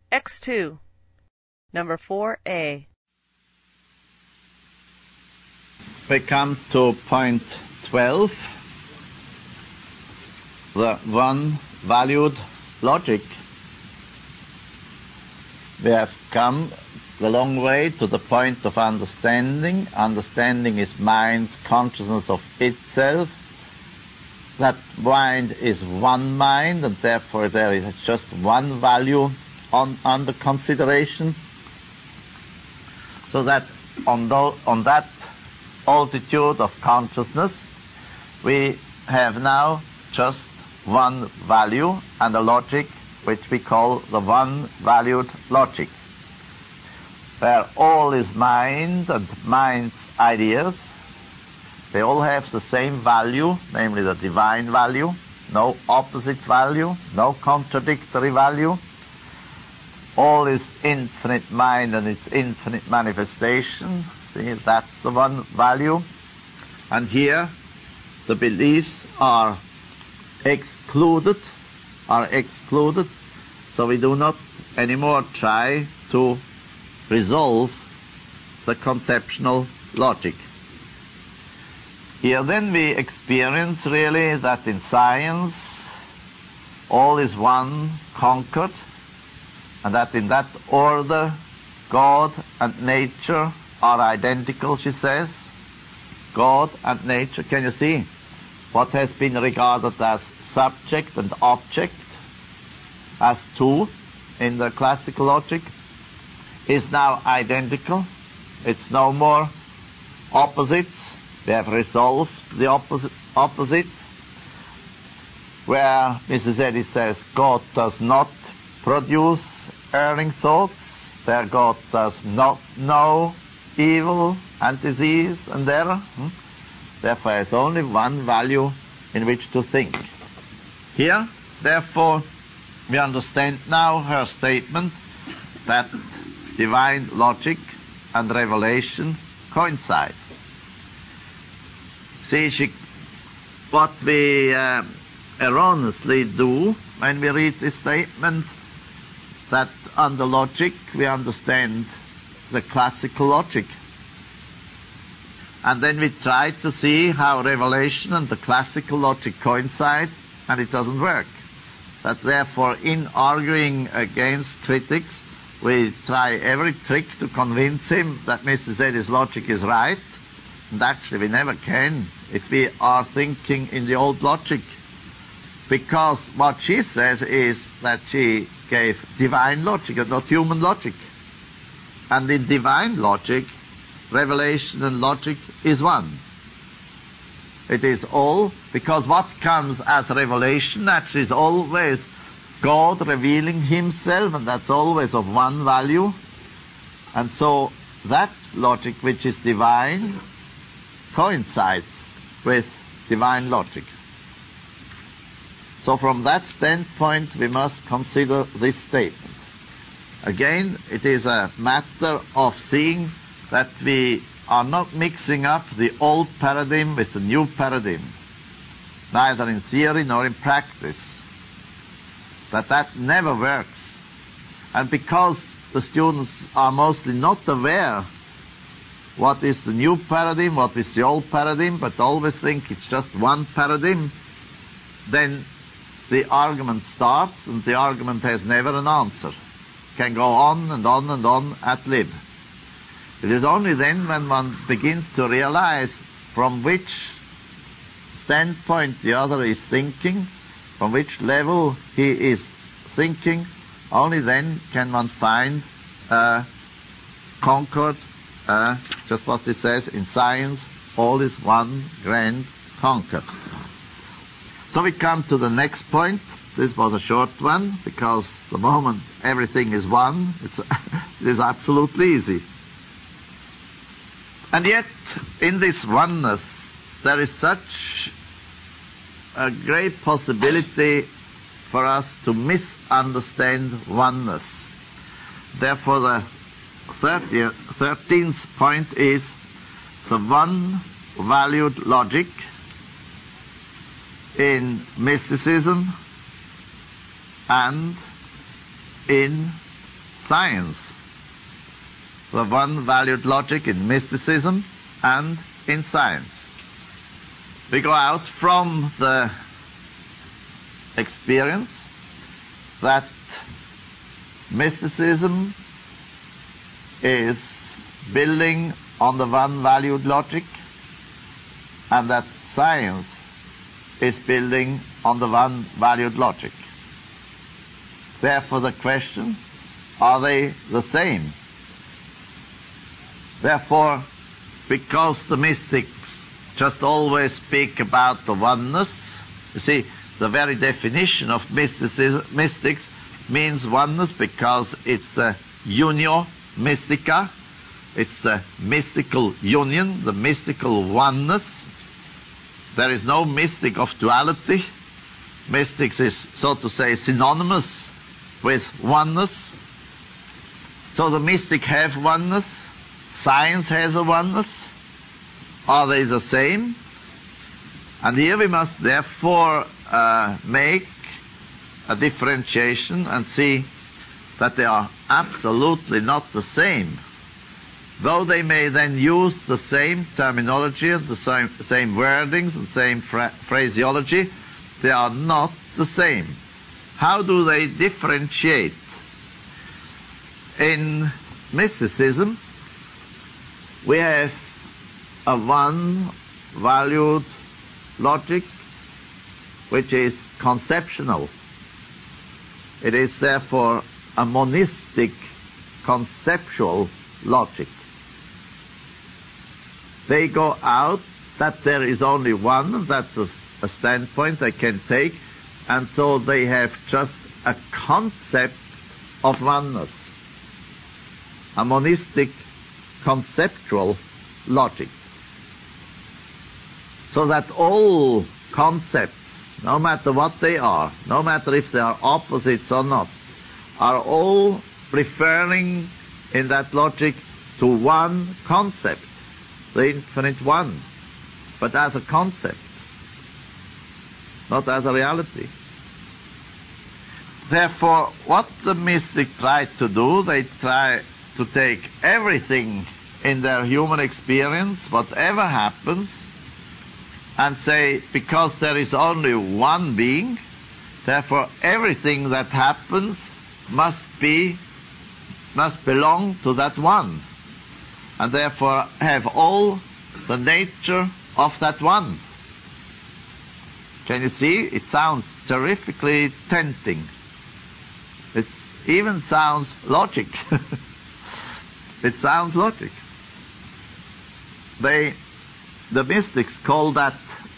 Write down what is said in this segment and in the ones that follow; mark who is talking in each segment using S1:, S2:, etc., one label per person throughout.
S1: X2. Number 4A.
S2: We come to point 12, the one-valued logic. We have come the long way to the point of understanding. Understanding is mind's consciousness of itself. That mind is one mind, and therefore there is just one value under consideration. So that on that altitude of consciousness, we have now just one value and a logic which we call the one-valued logic, where all is mind and mind's ideas. They all have the same value, namely the divine value, no opposite value, no contradictory value. All is infinite mind and its infinite manifestation. See, that's the one value. And here the beliefs are excluded, so we do not anymore try to resolve the conceptual logic. Here then we experience really that in science all is one conquered, and that in that order God and nature are identical, she says. God and nature, can you see? What has been regarded as subject and object, as two in the classical logic, is now identical. It's no more opposites. We have resolved the opposites. Where Mrs. Eddy says God does not produce erring thoughts, there God does not know evil and disease and error. Therefore, there's only one value in which to think. Here, therefore, we understand now her statement that divine logic and revelation coincide. See, what we erroneously do when we read this statement, that under logic we understand the classical logic. And then we try to see how revelation and the classical logic coincide, and it doesn't work. That's therefore, in arguing against critics, we try every trick to convince him that Mrs. Eddy's logic is right, and actually we never can if we are thinking in the old logic. Because what she says is that she gave divine logic and not human logic. And in divine logic, revelation and logic is one. It is all, because what comes as revelation actually is always God revealing himself, and that's always of one value. And so that logic which is divine coincides with divine logic. So from that standpoint we must consider this statement. Again, it is a matter of seeing that we are not mixing up the old paradigm with the new paradigm, neither in theory nor in practice. That never works. And because the students are mostly not aware what is the new paradigm, what is the old paradigm, but always think it's just one paradigm, then the argument starts, and the argument has never an answer. Can go on and on and on ad lib. It is only then when one begins to realize from which standpoint the other is thinking, from which level he is thinking, only then can one find concord, just what it says in science, all is one grand conquered. So we come to the next point. This was a short one, because the moment everything is one, it is absolutely easy. And yet, in this oneness, there is such a great possibility for us to misunderstand oneness. Therefore, the 13th point is the one-valued logic in mysticism and in science, the one-valued logic in mysticism and in science. We go out from the experience that mysticism is building on the one-valued logic and that science is building on the one-valued logic. Therefore the question, are they the same? Therefore, because the mystics just always speak about the oneness, you see, the very definition of mystics means oneness because it's the unio mystica, it's the mystical union, the mystical oneness. There is no mystic of duality. Mystics is, so to say, synonymous with oneness. So the mystic have oneness, science has a oneness. Are they the same? And here we must therefore make a differentiation and see that they are absolutely not the same. Though they may then use the same terminology and the same wordings and same phraseology, they are not the same. How do they differentiate? In mysticism, we have a one-valued logic which is conceptional. It is therefore a monistic conceptual logic. They go out that there is only one, that's a standpoint they can take, and so they have just a concept of oneness, a monistic conceptual logic. So that all concepts, no matter what they are, no matter if they are opposites or not, are all referring in that logic to one concept, the infinite one, but as a concept, not as a reality. Therefore, what the mystic tried to do, they try to take everything in their human experience, whatever happens, and say, because there is only one being, therefore everything that happens must belong to that one, and therefore have all the nature of that one. Can you see? It sounds terrifically tempting. It even sounds logic. It sounds logic. The mystics call that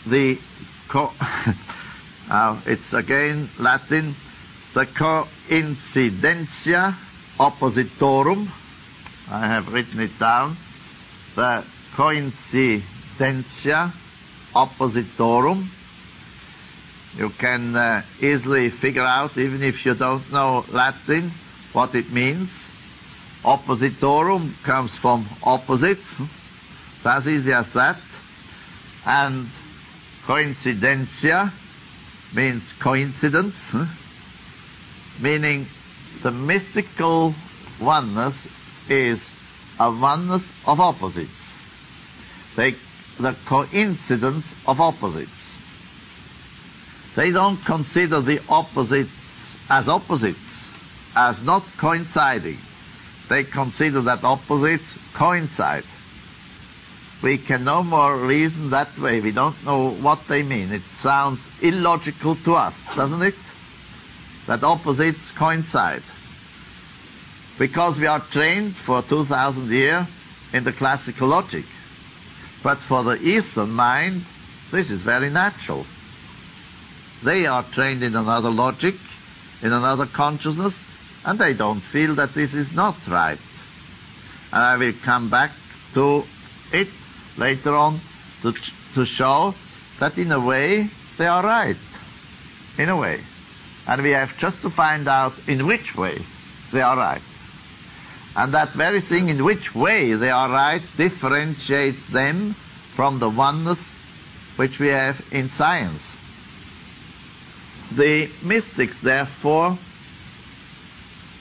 S2: it's again Latin, the coincidentia oppositorum. I have written it down. The coincidentia oppositorum. You can easily figure out, even if you don't know Latin, what it means. Oppositorum comes from opposites. It's as easy as that. And coincidentia means coincidence, meaning the mystical oneness is a oneness of opposites. The coincidence of opposites. They don't consider the opposites, as not coinciding. They consider that opposites coincide. We can no more reason that way. We don't know what they mean. It sounds illogical to us, doesn't it? That opposites coincide. Because we are trained for 2,000 years in the classical logic. But for the Eastern mind, this is very natural. They are trained in another logic, in another consciousness, and they don't feel that this is not right. And I will come back to it later on to show that in a way they are right. In a way. And we have just to find out in which way they are right. And that very thing in which way they are right differentiates them from the oneness which we have in science. The mystics, therefore,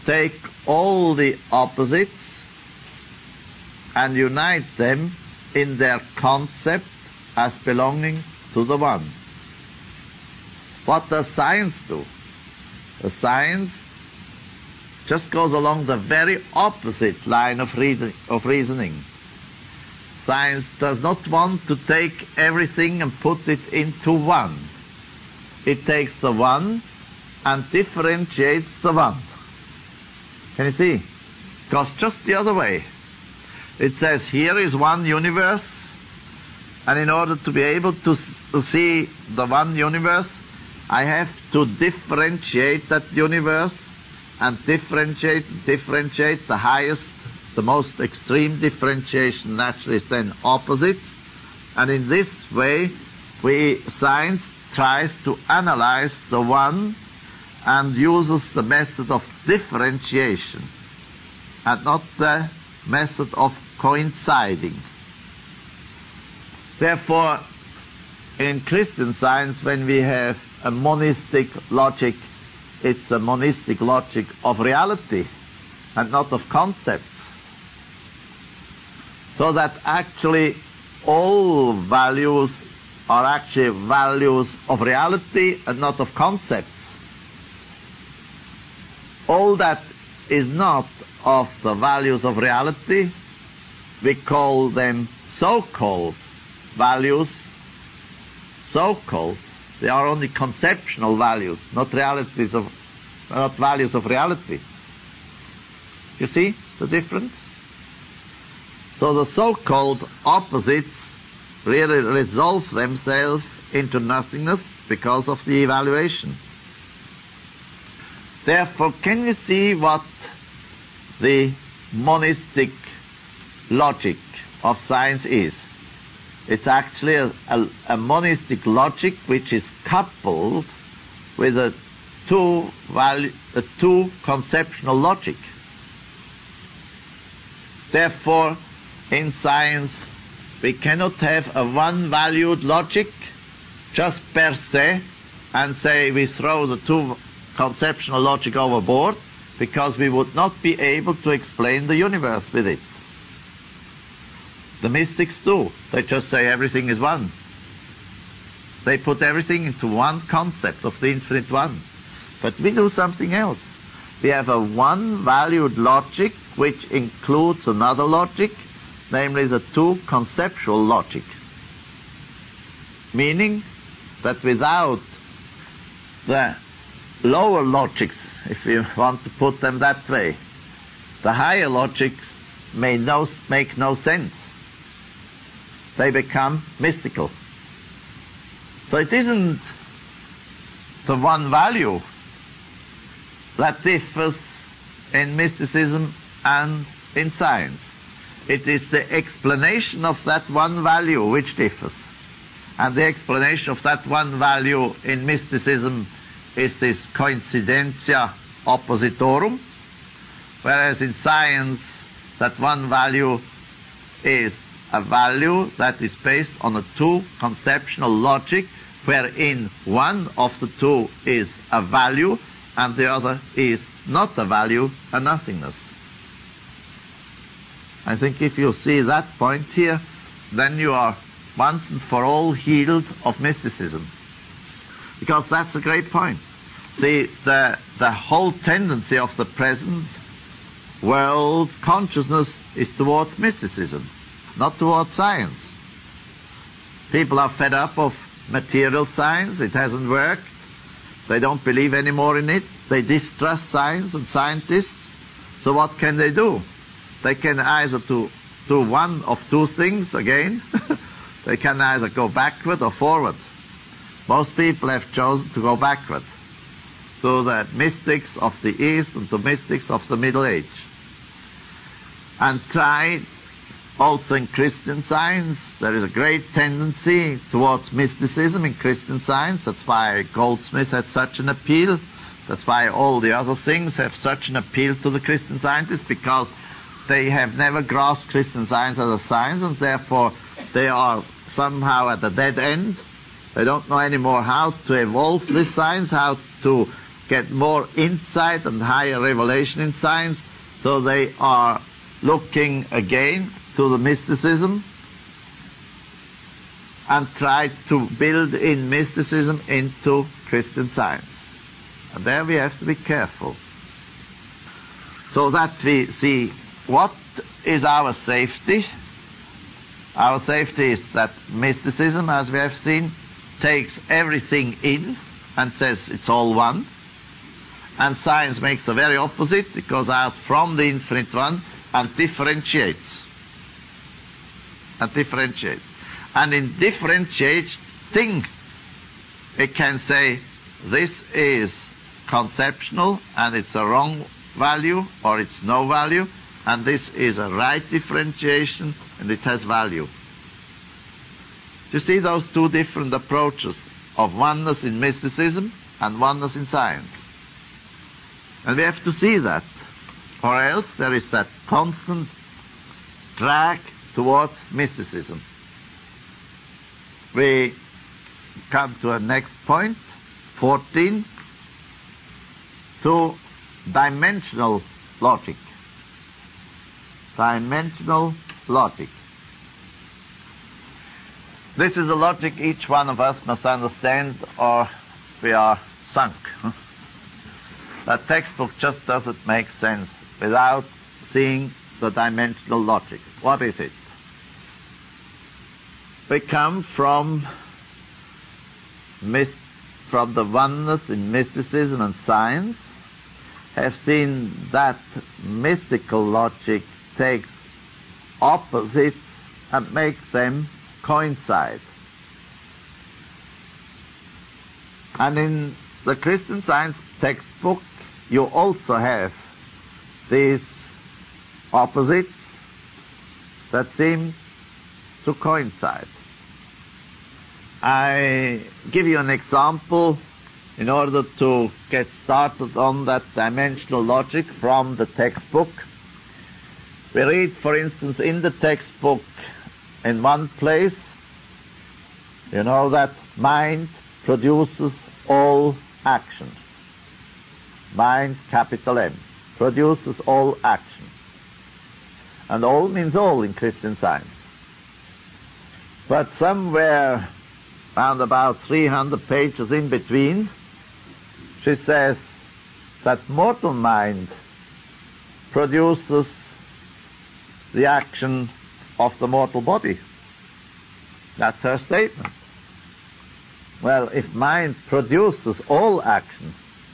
S2: take all the opposites and unite them in their concept as belonging to the one. What does science do? The science just goes along the very opposite line of reasoning. Science does not want to take everything and put it into one. It takes the one and differentiates the one. Can you see? It goes just the other way. It says here is one universe, and in order to be able to see the one universe, I have to differentiate that universe, and differentiate. The highest, the most extreme differentiation naturally is then opposites. And in this way, science tries to analyze the one and uses the method of differentiation and not the method of coinciding. Therefore, in Christian Science, when we have a monistic logic, it's a monistic logic of reality and not of concepts. So that actually all values are actually values of reality and not of concepts. All that is not of the values of reality, we call them so-called values. So-called. They are only conceptual values, not values of reality. You see the difference? So the so-called opposites really resolve themselves into nothingness because of the evaluation. Therefore, can you see what the monistic logic of science is? It's actually a monistic logic which is coupled with a two conceptual logic. Therefore, in science, we cannot have a one-valued logic just per se and say we throw the two conceptual logic overboard, because we would not be able to explain the universe with it. The mystics do. They just say everything is one. They put everything into one concept of the infinite one. But we do something else. We have a one-valued logic which includes another logic, namely the two conceptual logic. Meaning that without the lower logics, if you want to put them that way, the higher logics make no sense. They become mystical. So it isn't the one value that differs in mysticism and in science. It is the explanation of that one value which differs. And the explanation of that one value in mysticism is this coincidentia oppositorum, whereas in science that one value is a value that is based on a two conceptual logic, wherein one of the two is a value and the other is not a value, a nothingness. I think if you see that point here, then you are once and for all healed of mysticism. Because that's a great point. See, the whole tendency of the present world consciousness is towards mysticism, not towards science. People are fed up of material science. It hasn't worked. They don't believe anymore in it. They distrust science and scientists. So what can they do? They can either do one of two things again. They can either go backward or forward. Most people have chosen to go backward, to the mystics of the East and to mystics of the Middle Age. And try also in Christian Science, there is a great tendency towards mysticism in Christian Science. That's why Goldsmith had such an appeal. That's why all the other things have such an appeal to the Christian scientists, because they have never grasped Christian Science as a science, and therefore they are somehow at a dead end. They don't know anymore how to evolve this science, how to get more insight and higher revelation in science, so they are looking again to the mysticism and try to build in mysticism into Christian Science. And there we have to be careful, so that we see what is our safety. Our safety is that mysticism, as we have seen, takes everything in and says it's all one. And science makes the very opposite. It goes out from the infinite one and differentiates. And in differentiating, it can say this is conceptual and it's a wrong value or it's no value, and this is a right differentiation and it has value. You see those two different approaches of oneness in mysticism and oneness in science. And we have to see that, or else there is that constant drag towards mysticism. We come to a next point, 14, to dimensional logic. Dimensional logic. This is a logic each one of us must understand, or we are sunk. That textbook just doesn't make sense without seeing the dimensional logic. What is it? We come from the oneness in mysticism and science, have seen that mystical logic takes opposites and makes them coincide. And in the Christian Science textbook, you also have these opposites that seem to coincide. I give you an example in order to get started on that dimensional logic from the textbook. We read, for instance, in the textbook in one place, you know that mind produces all action. Mind, capital M, produces all action. And all means all in Christian Science. But somewhere around about 300 pages in between, she says that mortal mind produces the action of the mortal body. That's her statement. Well, if mind produces all action,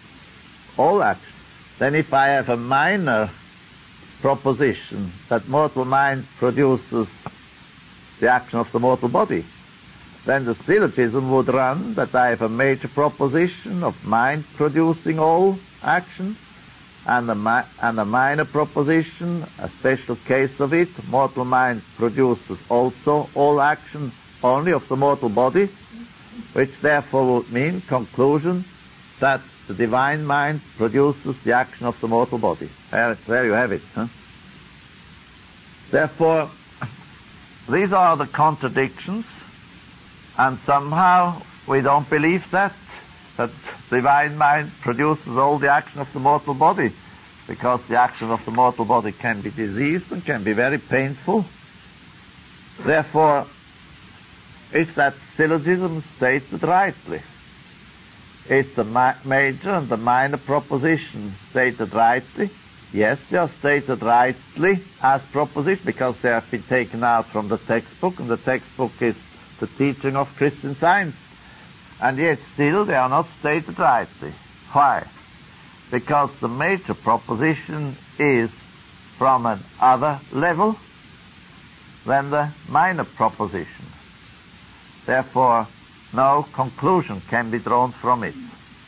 S2: then if I have a minor proposition that mortal mind produces the action of the mortal body, then the syllogism would run that I have a major proposition of mind producing all action, and a minor proposition, a special case of it, mortal mind produces also all action only of the mortal body, which therefore would mean, conclusion, that the divine mind produces the action of the mortal body. There you have it. Huh? Therefore, these are the contradictions, and somehow we don't believe that divine mind produces all the action of the mortal body, because the action of the mortal body can be diseased and can be very painful. Therefore, is that syllogism stated rightly? Is the major and the minor proposition stated rightly? Yes, they are stated rightly as proposition, because they have been taken out from the textbook, and the textbook is the teaching of Christian Science. And yet still they are not stated rightly. Why? Because the major proposition is from an other level than the minor proposition. Therefore, no conclusion can be drawn from it.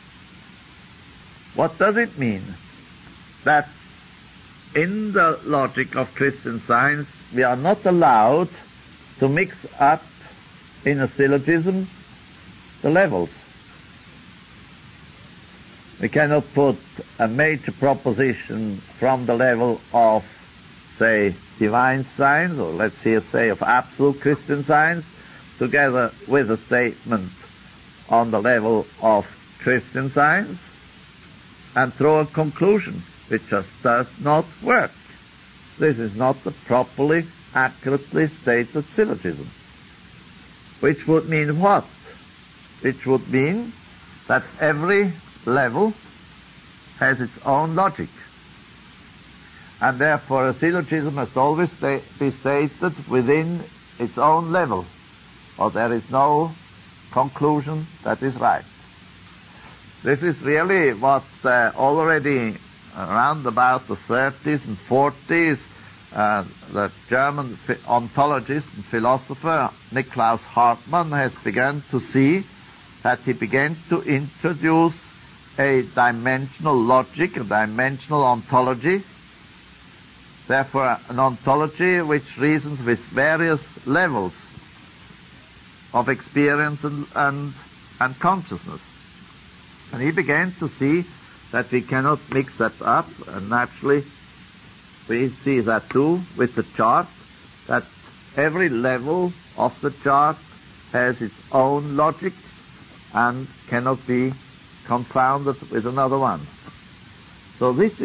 S2: What does it mean? That in the logic of Christian Science, we are not allowed to mix up in a syllogism the levels. We cannot put a major proposition from the level of, say, divine science, or let's here say of absolute Christian Science, together with a statement on the level of Christian Science. and draw a conclusion which just does not work. This is not a properly, accurately stated syllogism. Which would mean what? Which would mean that every level has its own logic. And therefore a syllogism must always be stated within its own level, or there is no conclusion that is right. This is really what already around about the 30s and 40s, the German ontologist and philosopher Niklaus Hartmann has begun to see, that he began to introduce a dimensional logic, a dimensional ontology, therefore an ontology which reasons with various levels of experience and consciousness. And he began to see that we cannot mix that up, and naturally we see that too with the chart, that every level of the chart has its own logic and cannot be confounded with another one. So this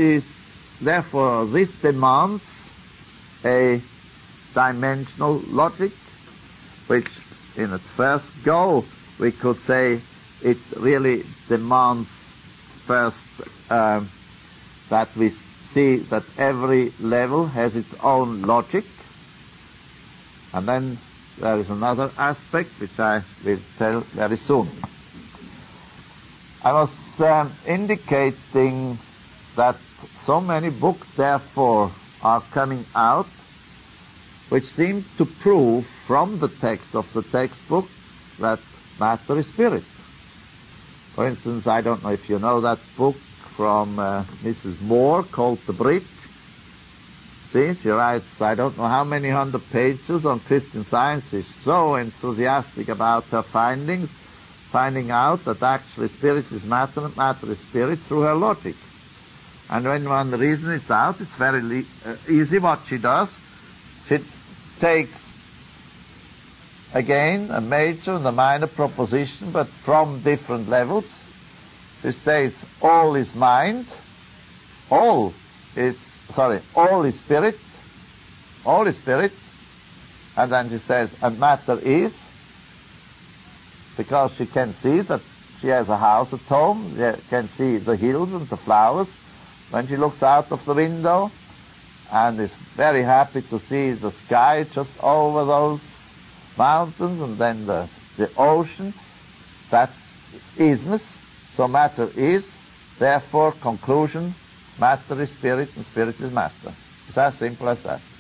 S2: demands a dimensional logic, which in its first go we could say it really demands first that we see that every level has its own logic, and then there is another aspect which I will tell very soon. I was indicating that so many books therefore are coming out which seem to prove from the text of the textbook that matter is spirit. For instance, I don't know if you know that book from Mrs. Moore called The Bridge. See, she writes, I don't know how many 100 pages on Christian Science. She's so enthusiastic about her findings, finding out that actually spirit is matter and matter is spirit through her logic. And when one reasons it out, it's very easy what she does. She takes, again, a major and a minor proposition, but from different levels. She states all is mind, all is spirit, and then she says, and matter is, because she can see that she has a house at home, she can see the hills and the flowers when she looks out of the window, and is very happy to see the sky just over those mountains, and then the ocean. That's isness. So matter is, therefore conclusion, matter is spirit and spirit is matter. It's as simple as that.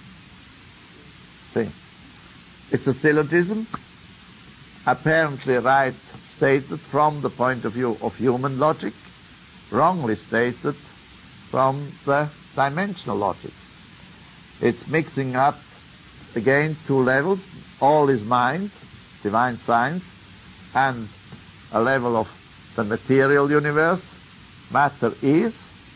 S2: See, it's a syllogism, apparently right stated from the point of view of human logic, wrongly stated from the dimensional logic. It's mixing up, again, two levels. All is mind, divine science, and a level of the material universe, matter is,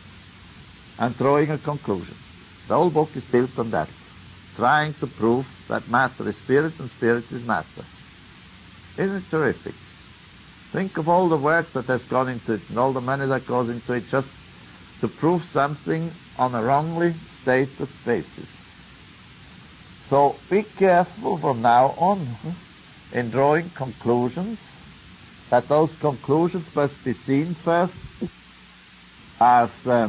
S2: and drawing a conclusion. The whole book is built on that, trying to prove that matter is spirit and spirit is matter. Isn't it terrific? Think of all the work that has gone into it and all the money that goes into it just to prove something on a wrongly stated basis. So be careful from now on in drawing conclusions, that those conclusions must be seen first as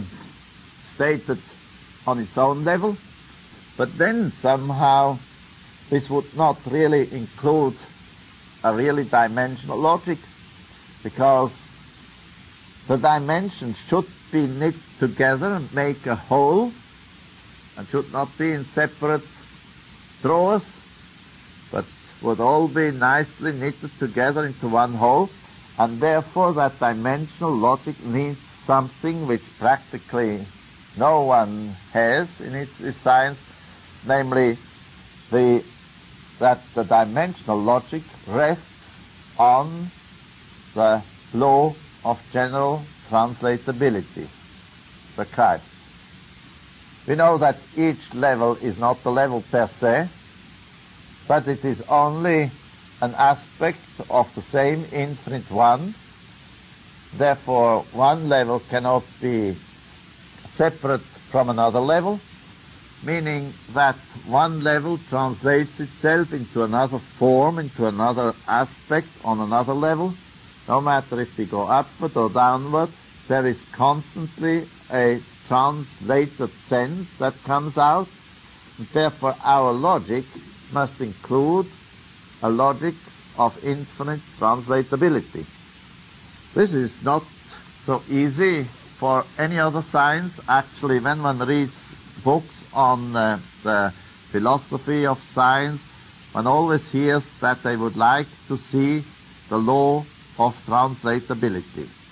S2: stated on its own level, but then somehow this would not really include a really dimensional logic, because the dimensions should be knit together and make a whole, and should not be in separate drawers, but would all be nicely knitted together into one whole, and therefore that dimensional logic needs something which practically no one has in its science, namely that the dimensional logic rests on the law of general translatability, the Christ. We know that each level is not the level per se, but it is only an aspect of the same infinite one, Therefore, one level cannot be separate from another level, meaning that one level translates itself into another form, into another aspect on another level. No matter if we go upward or downward, there is constantly a translated sense that comes out, and therefore our logic must include a logic of infinite translatability. This is not so easy for any other science. Actually, when one reads books on the philosophy of science, one always hears that they would like to see the law of translatability.